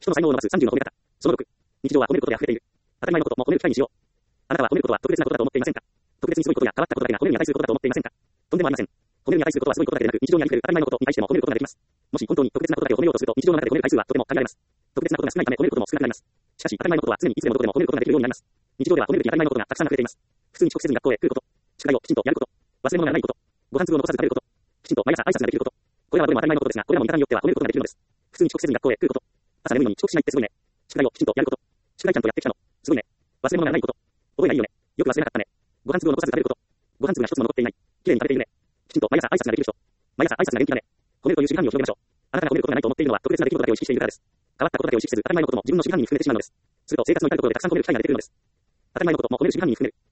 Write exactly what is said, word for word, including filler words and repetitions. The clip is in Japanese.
人の才能を伸ばすさんじゅうの褒め方。そのろく。日常は褒めることで溢れている。当たり前のことも褒める機会にしよう。あなたは褒めることは特別なことだと思っていませんか？特別にすごいことや変わったことだけが褒めるに値することだと思っていませんか？とんでもありません。褒めるに値することはすごいことだけでなく、日常にあり得る当たり前のことに対しても褒めることができます。もし本当に特別なことだけを褒めようとすると、日常の中で褒める回数はとても限られます。特別なことが少ないため褒めることも少なくなります。しかし、当たり前のことは常にいつでもどこでも褒めることができるようになります。日常では褒めるべき当たり前のことがたくさん溢れています。普通に遅刻せずに学校へ来ること。宿題をきちんとやること。忘れ物がないこと。ご飯粒を残さず食べること。きちんと毎朝挨拶ができること。これらはどれも当たり前のことですが、これらも見方によっては褒めることができるのです。普通に遅刻せずに学校へ来ること。朝眠いのに遅刻しないってすごいね。宿題をきちんとやること。宿題ちゃんとやってきたの。すごいね。忘れ物がないこと。覚えないよね。よく忘れなかったね。ご飯粒を残さず食べること。ご飯粒が一つも残っていない。きれいに食べているね。きちんと毎朝挨拶ができる人。毎朝挨拶が元気だね。褒めるという守備範囲を広げましょう。あなたが褒めることがないと思っているのは特別な出来事だけを意識しているからです。変わったことだけを意識せず、当たり前のことも自分の守備範囲に含めてしまうのです。すると生活の至るところでたくさん褒める機会が出てくるのです。当たり前のことも褒める守備範囲に含める。